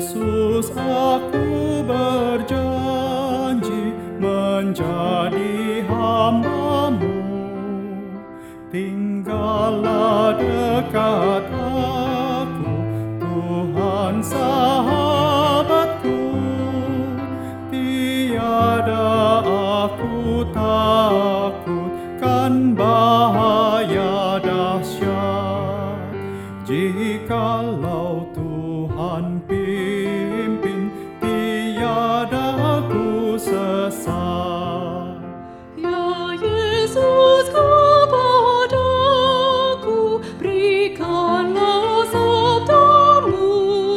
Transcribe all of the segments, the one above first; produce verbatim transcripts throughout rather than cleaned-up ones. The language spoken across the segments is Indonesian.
Yesus, aku berjanji menjadi hamba-Mu. Tinggallah dekat aku, Tuhan sahabatku. Tiada aku takut kan bahaya dahsyat. Jikalau Tuhan pimpin, tiada aku sesat. Ya Yesus, kepadaku berikanlah sabda-Mu,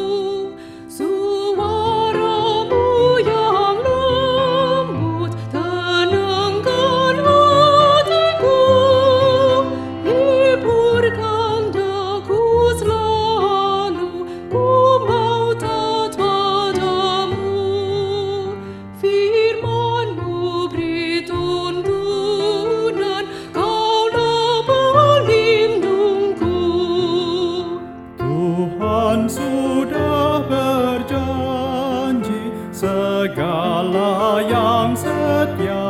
suara-Mu yang lembut tenangkan hatiku, hiburkan daku selalu, ku mau taat padamu. Firman-Mu beri tuntunan, Kaulah pelindungku. Tuhan sudah berjanji segala yang setia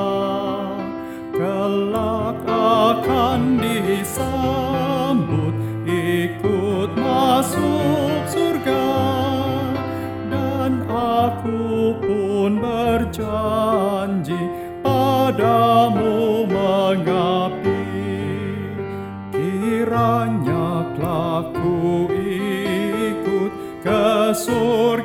kelak akan disambut, ikut masuk surga. Dan aku pun berjanji padamu mengabdi. Kiranya kelak ku ikut ke surga